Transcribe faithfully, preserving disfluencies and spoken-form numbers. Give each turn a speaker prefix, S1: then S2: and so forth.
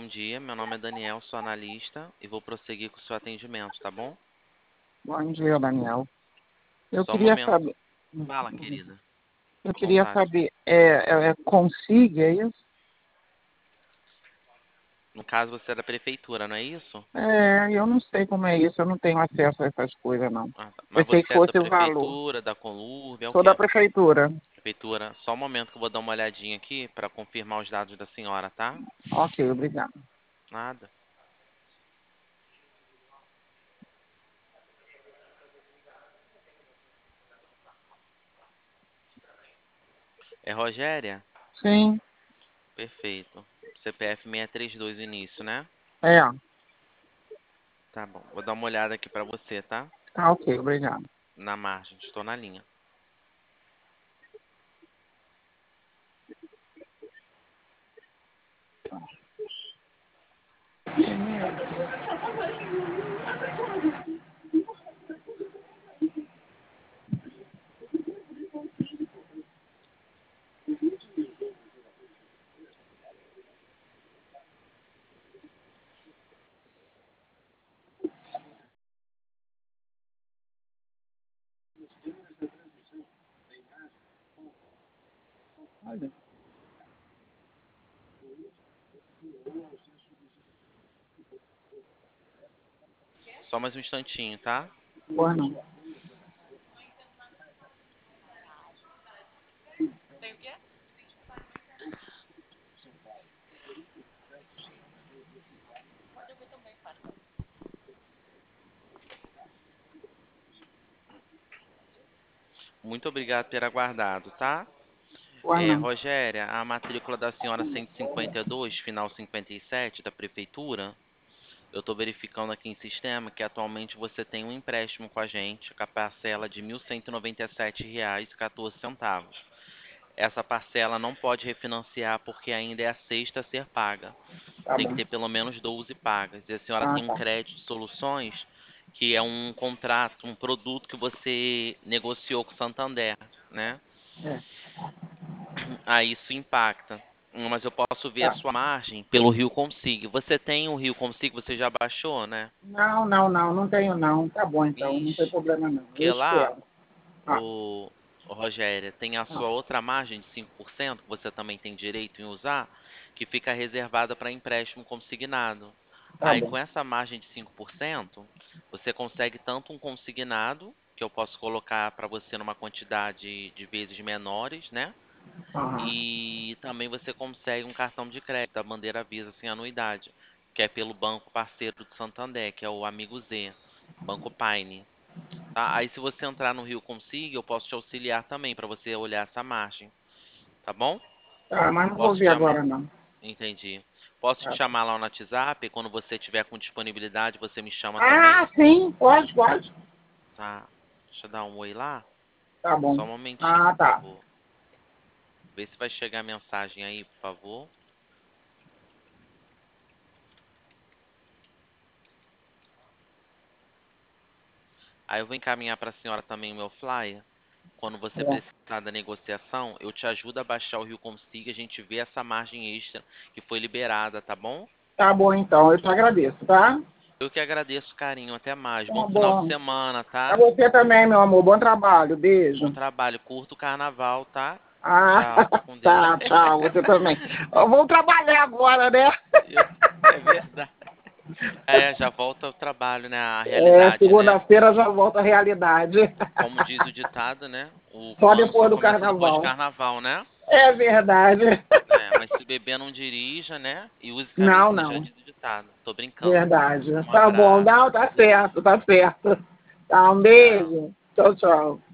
S1: bom dia. Meu nome é Daniel, sou analista e vou prosseguir com o seu atendimento, tá bom?
S2: Bom dia, Daniel. Eu
S1: Só um
S2: queria
S1: momento.
S2: saber.
S1: Fala, querida.
S2: Eu
S1: À
S2: queria
S1: vontade.
S2: saber, é, é, é consiga é isso?
S1: No caso, você é da prefeitura, não é isso?
S2: É, eu não sei como é isso, eu não tenho acesso a essas coisas, não.
S1: Ah, tá. Mas
S2: Pensei que
S1: você é da
S2: fosse o valor.
S1: prefeitura, da Conurb, é o
S2: Sou da
S1: quê?
S2: prefeitura.
S1: Prefeitura. Só um momento que eu vou dar uma olhadinha aqui para confirmar os dados da senhora, tá?
S2: Ok, obrigado.
S1: Nada. É Rogéria?
S2: Sim,
S1: Perfeito. C P F seiscentos e trinta e dois início, né?
S2: é.
S1: Tá bom. Vou dar uma olhada aqui para você, tá?
S2: Ah, ok, obrigado.
S1: Na margem. Estou na linha. Só mais um instantinho, tá?
S2: Boa não.
S1: Muito obrigado por ter aguardado, tá?
S2: Boa
S1: É,
S2: não.
S1: Rogéria, a matrícula da senhora cento e cinquenta e dois, final cinquenta e sete, da prefeitura, eu estou verificando aqui em sistema que atualmente você tem um empréstimo com a gente, com a parcela de mil cento e noventa e sete reais e quatorze centavos. Essa parcela não pode refinanciar porque ainda é a sexta a ser paga.
S2: Tá
S1: Tem que
S2: bom.
S1: ter pelo menos doze pagas. E a senhora
S2: Ah,
S1: tem um
S2: tá.
S1: crédito de soluções, que é um contrato, um produto que você negociou com o Santander, né?
S2: É,
S1: Aí isso impacta. Hum, Mas eu posso ver a
S2: tá.
S1: sua margem pelo Rio Consigo. Você tem o Rio Consigo, você já baixou, né?
S2: Não, não, não, não tenho não. Tá bom então, não tem
S1: Ixi,
S2: problema não. Eu
S1: porque lá,
S2: espero. Ah,
S1: o, o Rogério, tem a
S2: ah,
S1: sua outra margem de cinco por cento que você também tem direito em usar, que fica reservada para empréstimo consignado.
S2: tá
S1: Aí
S2: bom.
S1: com essa margem de cinco por cento, você consegue tanto um consignado, que eu posso colocar para você numa quantidade de vezes menores, né?
S2: Aham.
S1: E também você consegue um cartão de crédito da bandeira Visa sem anuidade, que é pelo banco parceiro do Santander, que é o Amigo Z, Banco Paine. Tá? Aí se você entrar no Rio Consigo, eu posso te auxiliar também para você olhar essa margem, tá bom?
S2: Tá, mas não vou
S1: Posso te
S2: ver
S1: chamar?
S2: agora não.
S1: Entendi. Posso te
S2: Tá.
S1: chamar lá no WhatsApp? Quando você tiver com disponibilidade, você me chama também?
S2: Ah, sim, pode, pode.
S1: Tá. Deixa eu dar um oi lá.
S2: Tá bom.
S1: Só um momentinho,
S2: Ah,
S1: por
S2: tá.
S1: favor. Vê se vai chegar a mensagem aí, por favor. Aí eu vou encaminhar para a senhora também o meu flyer. Quando você
S2: É.
S1: precisar da negociação, eu te ajudo a baixar o Rio Consigo, a gente vê essa margem extra que foi liberada, tá bom?
S2: Tá bom então, eu te agradeço, tá?
S1: Eu que agradeço, carinho. Até mais. Bom
S2: Tá
S1: final de
S2: bom.
S1: semana,
S2: Pra
S1: tá?
S2: você também, meu amor. Bom trabalho.
S1: Bom
S2: Beijo.
S1: trabalho. Curto o carnaval, tá?
S2: Ah,
S1: Tchau. Fica com Deus.
S2: tá, tchau. Você também. Vamos trabalhar agora, né?
S1: Eu- É verdade. É, já volta ao trabalho, né? A
S2: É,
S1: realidade, né?
S2: segunda-feira já volta à realidade.
S1: Como diz o ditado, né? O,
S2: Só
S1: o ano só
S2: depois do
S1: começa depois de
S2: carnaval.
S1: carnaval, né?
S2: É verdade.
S1: É, mas se beber não dirija, né? E use
S2: Não,
S1: camisinha, já
S2: não.
S1: diz o ditado. Tô brincando.
S2: Verdade.
S1: Um
S2: Tá bom.
S1: abraço.
S2: Não, tá certo, tá certo. Tá, um
S1: Tchau.
S2: beijo. Tchau, tchau.